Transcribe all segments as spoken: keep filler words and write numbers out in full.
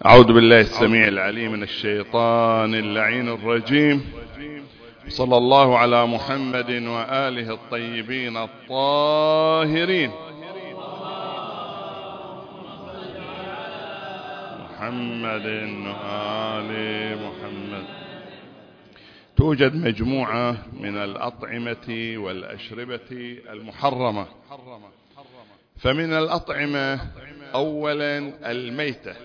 أعوذ بالله السميع العليم من الشيطان اللعين الرجيم. صلى الله على محمد وآله الطيبين الطاهرين. محمد وآل محمد. توجد مجموعة من الأطعمة والأشربة المحرمة. فمن الأطعمة أولا الميتة.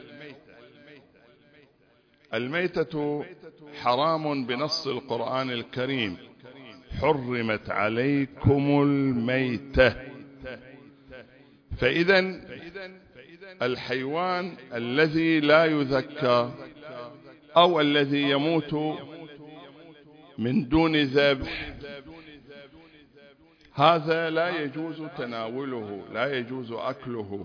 الميتة حرام بنص القرآن الكريم: حرمت عليكم الميتة. فإذا الحيوان الذي لا يذكى أو الذي يموت من دون ذبح هذا لا يجوز تناوله، لا يجوز أكله.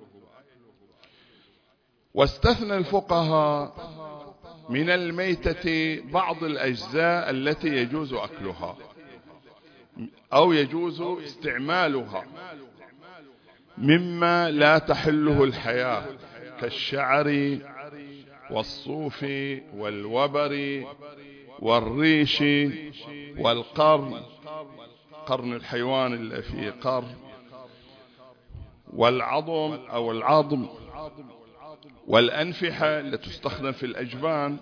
واستثنى الفقهاء من الميتة بعض الأجزاء التي يجوز أكلها أو يجوز استعمالها مما لا تحله الحياة، كالشعر والصوف والوبر والريش والقرن، قرن الحيوان اللي فيه قرن، والعظم أو العظم، والأنفحة التي تستخدم في الأجبان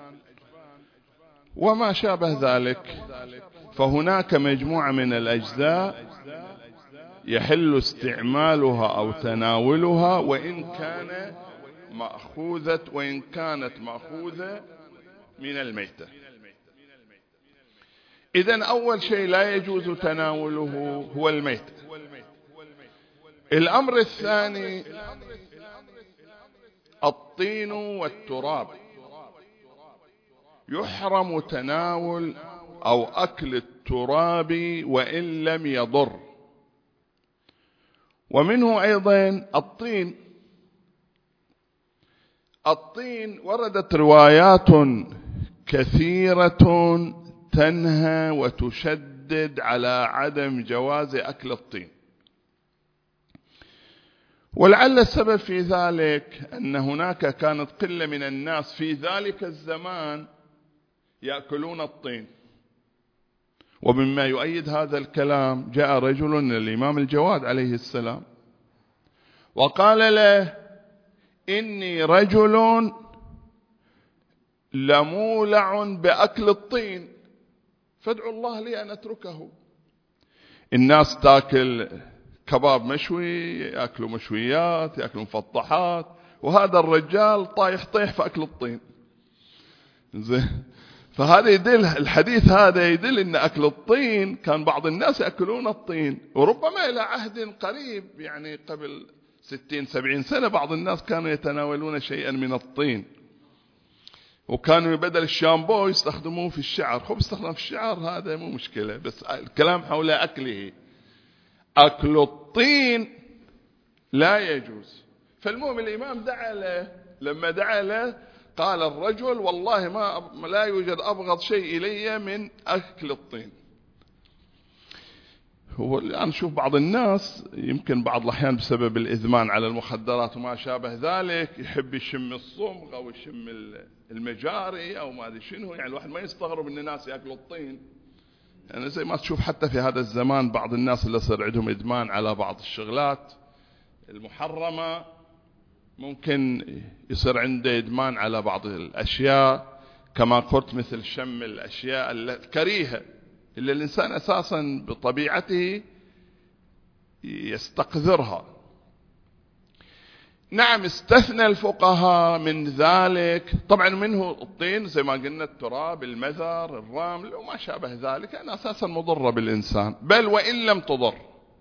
وما شابه ذلك. فهناك مجموعة من الأجزاء يحل استعمالها أو تناولها وإن كان مأخوذة وإن كانت مأخوذة من الميتة. إذن أول شيء لا يجوز تناوله هو الميتة. الأمر الثاني الطين والتراب. يحرم تناول أو أكل التراب وإن لم يضر. ومنه أيضا الطين. الطين وردت روايات كثيرة تنهى وتشدد على عدم جواز أكل الطين. ولعل السبب في ذلك أن هناك كانت قلة من الناس في ذلك الزمان يأكلون الطين. ومما يؤيد هذا الكلام جاء رجل من الإمام الجواد عليه السلام وقال له: إني رجل لمولع بأكل الطين فادعوا الله لي أن أتركه. الناس تأكل كباب مشوي، يأكلوا مشويات، يأكلوا مفطحات، وهذا الرجال طايح طيح في أكل الطين. زين. فهذا يدل، الحديث هذا يدل أن أكل الطين كان بعض الناس يأكلون الطين، وربما إلى عهد قريب يعني قبل ستين سبعين سنة بعض الناس كانوا يتناولون شيئا من الطين، وكانوا بدل الشامبو يستخدموه في الشعر. هو بيستخدم في الشعر هذا مو مشكلة، بس الكلام حول أكله. أكل الطين لا يجوز. فالمهم الإمام دعا له، لما دعا له قال الرجل: والله ما لا يوجد أبغض شيء إلي من أكل الطين. هو الآن نشوف بعض الناس يمكن بعض الأحيان بسبب الإدمان على المخدرات وما شابه ذلك يحب يشم الصمغ أو يشم المجاري أو ما أدري شنو. يعني الواحد ما يستغرب إن الناس يأكلوا الطين. يعني زي ما تشوف حتى في هذا الزمان بعض الناس اللي صار عندهم إدمان على بعض الشغلات المحرمة ممكن يصير عنده إدمان على بعض الأشياء كما قلت، مثل شم الأشياء الكريهة اللي الإنسان أساسا بطبيعته يستقذرها. نعم، استثنى الفقهاء من ذلك طبعا منه الطين زي ما قلنا، التراب، المذر، الرمل وما شابه ذلك، أنا أساسا مضرة بالإنسان بل وإن لم تضر.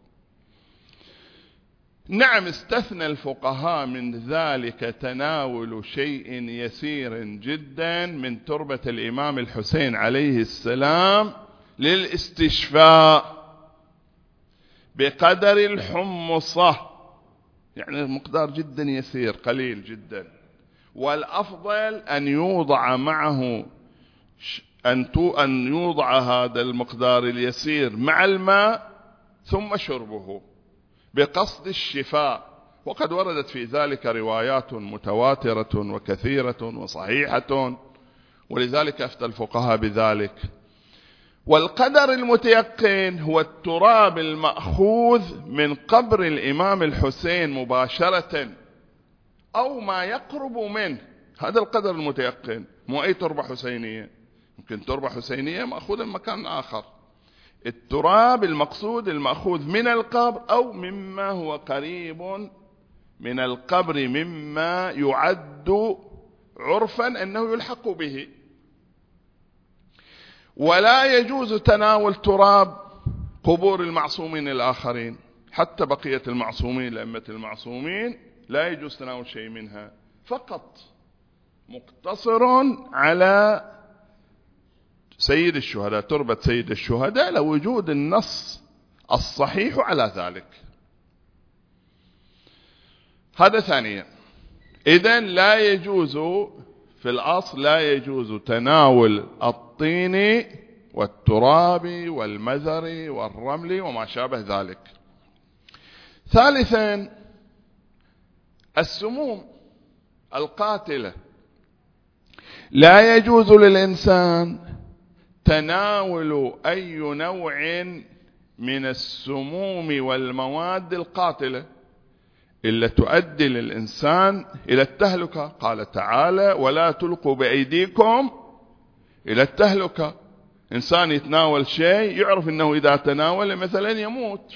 نعم، استثنى الفقهاء من ذلك تناول شيء يسير جدا من تربة الإمام الحسين عليه السلام للاستشفاء بقدر الحمصة، يعني مقدار جدا يسير قليل جدا. والأفضل أن يوضع معه أن يوضع هذا المقدار اليسير مع الماء ثم شربه بقصد الشفاء وقد وردت في ذلك روايات متواترة وكثيرة وصحيحة، ولذلك أفتى الفقهاء بذلك. والقدر المتيقن هو التراب المأخوذ من قبر الإمام الحسين مباشرة أو ما يقرب منه، هذا القدر المتيقن، مو أي تربة حسينية، يمكن تربة حسينية مأخوذة من مكان آخر. التراب المقصود المأخوذ من القبر أو مما هو قريب من القبر مما يعد عرفا أنه يلحق به. ولا يجوز تناول تراب قبور المعصومين الآخرين، حتى بقية المعصومين لأمة المعصومين لا يجوز تناول شيء منها، فقط مقتصر على سيد الشهداء، تربة سيد الشهداء، لوجود النص الصحيح على ذلك. هذا ثانيا. إذن لا يجوز في الأصل لا يجوز تناول الطين والتراب والمزر والرمل وما شابه ذلك. ثالثا، السموم القاتلة لا يجوز للإنسان تناول أي نوع من السموم والمواد القاتلة إلا تؤدي للإنسان إلى التهلكة. قال تعالى: ولا تلقوا بأيديكم إلى التهلكة. إنسان يتناول شيء يعرف أنه إذا تناول مثلا يموت،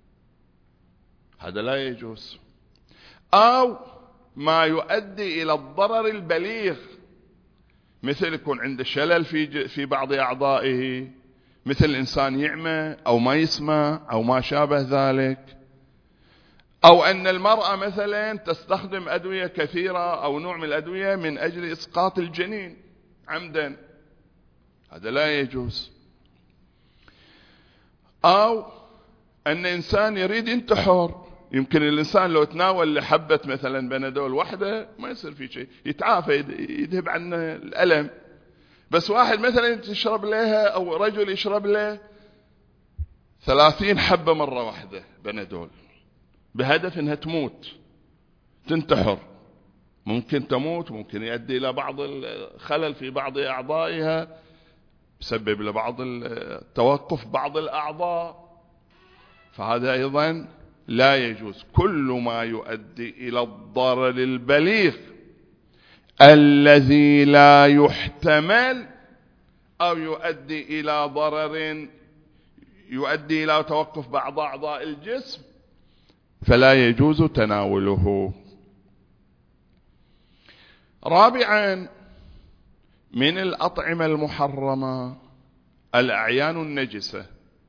هذا لا يجوز. أو ما يؤدي إلى الضرر البليغ، مثل يكون عنده شلل في في بعض أعضائه، مثل الإنسان يعمى أو ما يسمع أو ما شابه ذلك، أو أن المرأة مثلا تستخدم أدوية كثيرة أو نوع من الأدوية من أجل إسقاط الجنين عمدا، هذا لا يجوز. أو أن إنسان يريد ينتحر، يمكن الإنسان لو تناول لحبة مثلا بنادول واحدة ما يصير في شيء، يتعافى، يذهب عنه الألم. بس واحد مثلا تشرب لها أو رجل يشرب له ثلاثين حبة مرة واحدة بنادول بهدف أنها تموت، تنتحر، ممكن تموت، ممكن يؤدي إلى بعض الخلل في بعض أعضائها، يسبب لبعض التوقف بعض الأعضاء، فهذا أيضا لا يجوز. كل ما يؤدي إلى الضرر البليغ الذي لا يحتمل أو يؤدي إلى ضرر يؤدي إلى توقف بعض أعضاء الجسم فلا يجوز تناوله. رابعا، من الأطعمة المحرمة الأعيان النجسة.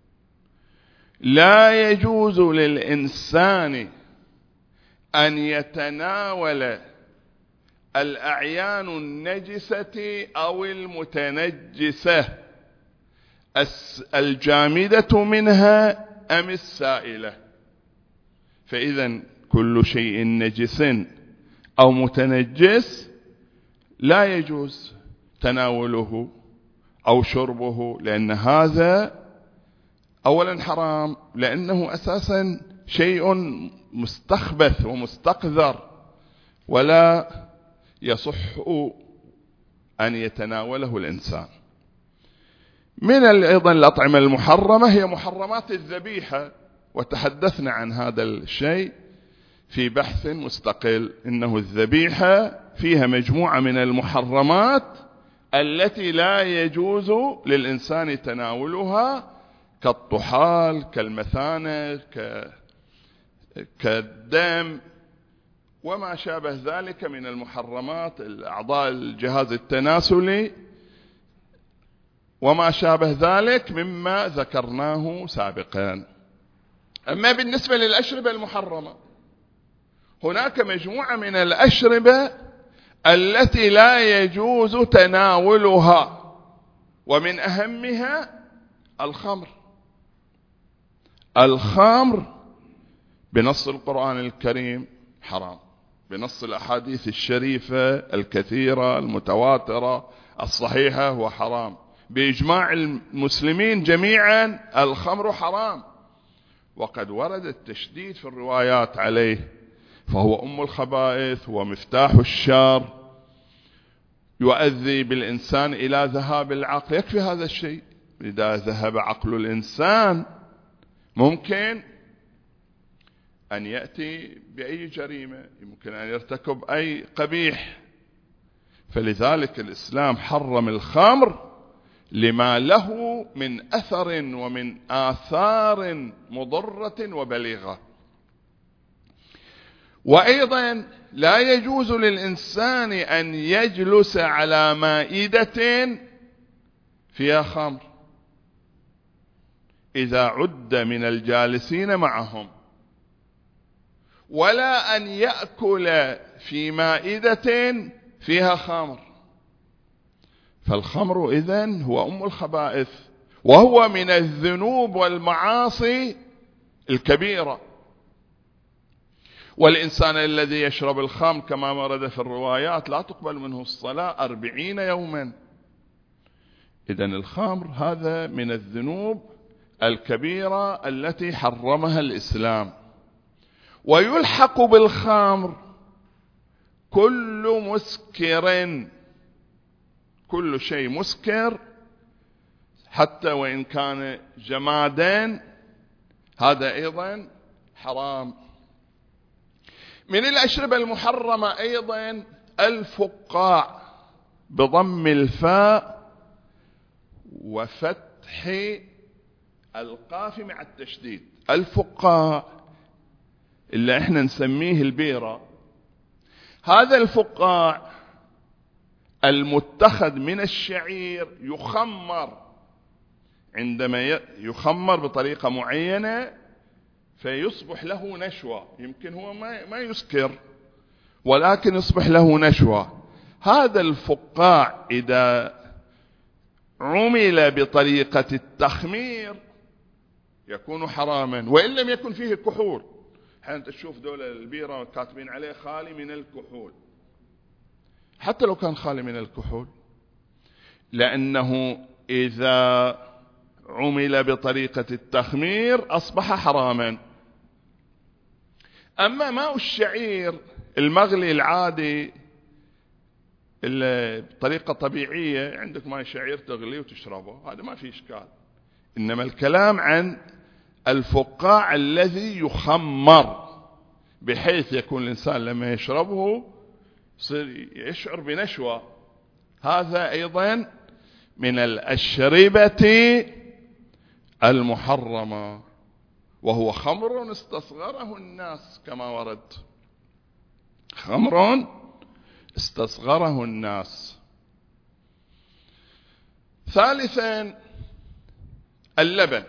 لا يجوز للإنسان أن يتناول الأعيان النجسة أو المتنجسة، الجامدة منها أم السائلة. فإذا كل شيء نجس أو متنجس لا يجوز تناوله أو شربه، لأن هذا أولا حرام، لأنه أساسا شيء مستخبث ومستقذر ولا يصح أن يتناوله الإنسان. من أيضا الأطعمة المحرمة هي محرمات الذبيحة، وتحدثنا عن هذا الشيء في بحث مستقل، إنه الذبيحة فيها مجموعة من المحرمات التي لا يجوز للإنسان تناولها، كالطحال، كالمثانة، كالدم وما شابه ذلك من المحرمات، الأعضاء الجهاز التناسلي وما شابه ذلك مما ذكرناه سابقا. أما بالنسبة للأشربة المحرمة، هناك مجموعة من الأشربة التي لا يجوز تناولها، ومن أهمها الخمر. الخمر بنص القرآن الكريم حرام، بنص الأحاديث الشريفة الكثيرة المتواترة الصحيحة هو حرام، بإجماع المسلمين جميعا الخمر حرام، وقد ورد التشديد في الروايات عليه، فهو أم الخبائث ومفتاح الشر، يؤذي بالإنسان إلى ذهاب العقل. يكفي هذا الشيء، إذا ذهب عقل الإنسان ممكن أن يأتي بأي جريمة، يمكن أن يرتكب أي قبيح. فلذلك الإسلام حرم الخمر لما له من أثر ومن آثار مضرة وبليغة. وأيضا لا يجوز للإنسان أن يجلس على مائدة فيها خمر إذا عد من الجالسين معهم، ولا أن يأكل في مائدة فيها خمر. فالخمر إذن هو أم الخبائث، وهو من الذنوب والمعاصي الكبيرة. والإنسان الذي يشرب الخمر كما ورد في الروايات لا تقبل منه الصلاة أربعين يوما. إذن الخمر هذا من الذنوب الكبيرة التي حرمها الإسلام. ويلحق بالخمر كل مسكر، كل شيء مسكر حتى وإن كان جمادين، هذا أيضا حرام. من الأشربة المحرمة أيضا الفقاع بضم الفاء وفتح القاف مع التشديد. الفقاع اللي احنا نسميه البيرة، هذا الفقاع المتخذ من الشعير يخمر، عندما يخمر بطريقة معينة فيصبح له نشوة، يمكن هو ما يسكر ولكن يصبح له نشوة. هذا الفقاع إذا عمل بطريقة التخمير يكون حراما، وإن لم يكن فيه كحول. حين تشوف دولة البيرة كاتبين عليه خالي من الكحول، حتى لو كان خالي من الكحول، لأنه إذا عمل بطريقة التخمير أصبح حراما. أما ماء الشعير المغلي العادي بطريقة طبيعية، عندك ماء شعير تغليه وتشربه، هذا ما فيه إشكال. إنما الكلام عن الفقاع الذي يخمر بحيث يكون الإنسان لما يشربه يصير يشعر بنشوة، هذا أيضا من الأشربة المحرمة، وهو خمر استصغره الناس كما ورد، خمر استصغره الناس. ثالثا اللبن.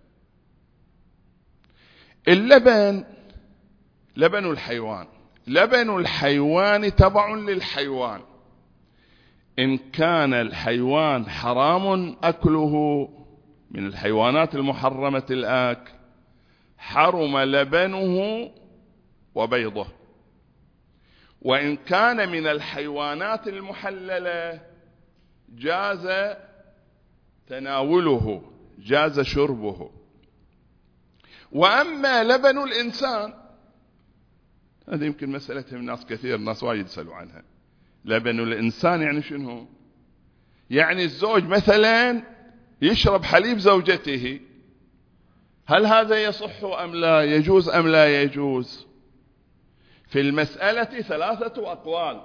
اللبن لبن الحيوان، لبن الحيوان تبع للحيوان. إن كان الحيوان حرام أكله من الحيوانات المحرمة الآكل، حرم لبنه وبيضه. وإن كان من الحيوانات المحللة جاز تناوله، جاز شربه. وأما لبن الإنسان، هذا يمكن مسألة من ناس كثير، ناس وايد يسألوا عنها. لبن الإنسان يعني شنو؟ يعني الزوج مثلا يشرب حليب زوجته، هل هذا يصح أم لا؟ يجوز أم لا يجوز؟ في المسألة ثلاثة أقوال.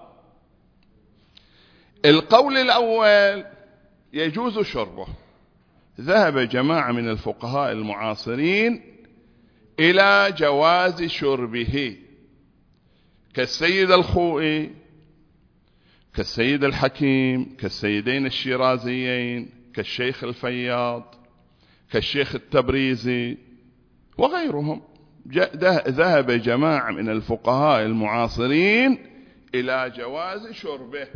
القول الأول يجوز شربه، ذهب جماعة من الفقهاء المعاصرين إلى جواز شربه، كالسيد الخوئي، كالسيد الحكيم، كالسيدين الشيرازيين، كالشيخ الفياض، كالشيخ التبريزي وغيرهم. ذهب جماعة من الفقهاء المعاصرين إلى جواز شربه.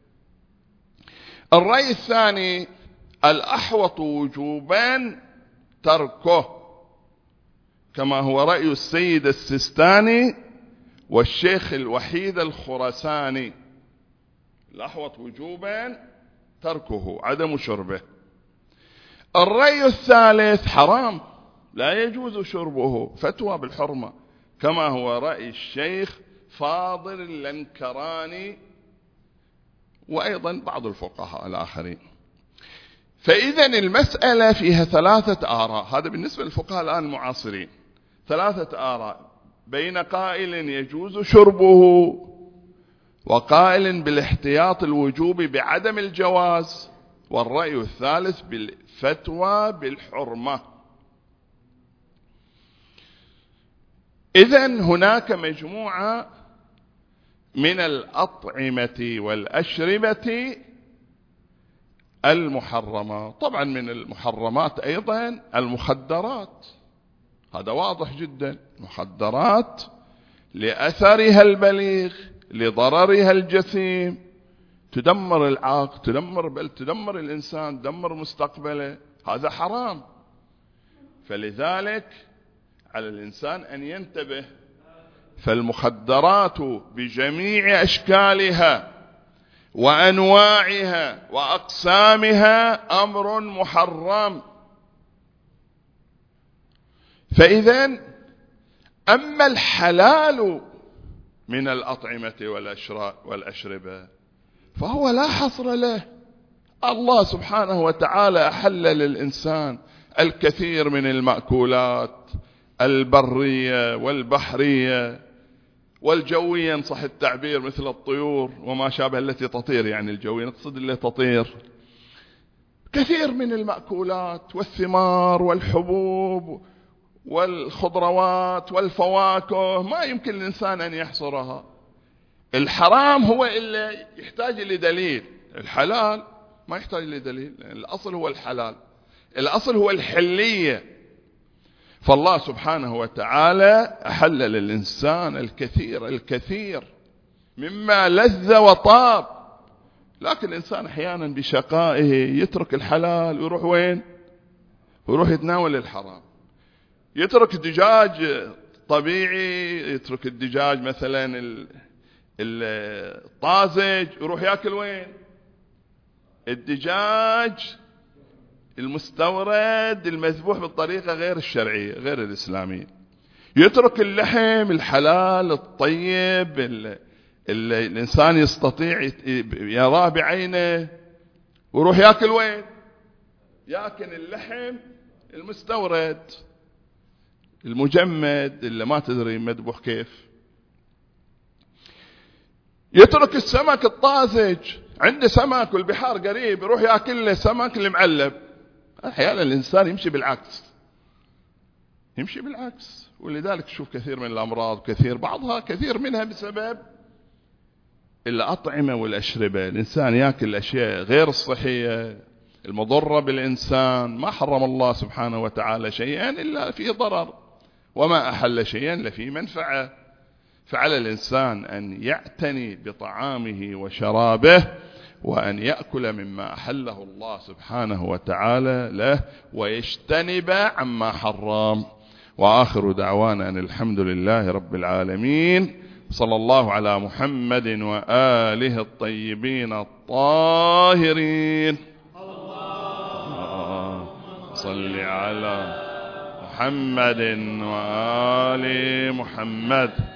الرأي الثاني الأحوط وجوبا تركه، كما هو رأي السيد السيستاني والشيخ الوحيد الخراساني. الأحوط وجوبا تركه، عدم شربه. الرأي الثالث حرام، لا يجوز شربه، فتوى بالحرمة، كما هو رأي الشيخ فاضل اللنكراني وأيضا بعض الفقهاء الآخرين. فإذا المسألة فيها ثلاثة آراء، هذا بالنسبة للفقهاء الآن المعاصرين، ثلاثة آراء بين قائل يجوز شربه وقائل بالاحتياط الوجوبي بعدم الجواز، والرأي الثالث بالفتوى بالحرمة. إذن هناك مجموعة من الأطعمة والأشربة المحرمة. طبعا من المحرمات أيضا المخدرات، هذا واضح جدا، مخدرات لأثرها البليغ لضررها الجسيم، تدمر العقل، تدمر بل تدمر الإنسان، تدمر مستقبله، هذا حرام. فلذلك على الإنسان أن ينتبه. فالمخدرات بجميع أشكالها وأنواعها وأقسامها أمر محرم. فإذا أما الحلال من الأطعمة والأشربة فهو لا حصر له. الله سبحانه وتعالى أحل للإنسان الكثير من المأكولات البرية والبحرية والجوية، صح التعبير، مثل الطيور وما شابه التي تطير، يعني الجوية نقصد اللي تطير، كثير من المأكولات والثمار والحبوب والخضروات والفواكه ما يمكن الإنسان أن يحصرها. الحرام هو اللي يحتاج لدليل، الحلال ما يحتاج لدليل، الأصل هو الحلال، الأصل هو الحلية. فالله سبحانه وتعالى أحل للإنسان الكثير الكثير مما لذ وطاب، لكن الإنسان أحيانا بشقائه يترك الحلال ويروح وين؟ ويروح يتناول الحرام. يترك دجاج طبيعي، يترك الدجاج مثلا الطازج، يروح يأكل وين؟ الدجاج المستورد المذبوح بالطريقة غير الشرعية غير الإسلامية. يترك اللحم الحلال الطيب اللي الإنسان يستطيع يراه بعينه، ويروح يأكل وين؟ يأكل اللحم المستورد المجمد اللي ما تدري مذبوح كيف. يترك السمك الطازج، عنده سمك والبحار قريب، يروح يأكل له سمك المعلب. أحيانا الإنسان يمشي بالعكس، يمشي بالعكس. ولذلك تشوف كثير من الأمراض، كثير بعضها كثير منها بسبب الأطعمة والأشربة. الإنسان يأكل الأشياء غير الصحية المضرة بالإنسان. ما حرم الله سبحانه وتعالى شيئا إلا فيه ضرر، وما أحل شيئا لفيه منفعة. فعلى الإنسان أن يعتني بطعامه وشرابه، وأن يأكل مما أحله الله سبحانه وتعالى له، ويجتنب عما حرم. وآخر دعوانا أن الحمد لله رب العالمين، صلى الله على محمد وآله الطيبين الطاهرين. اللهم صل على محمد وآل محمد.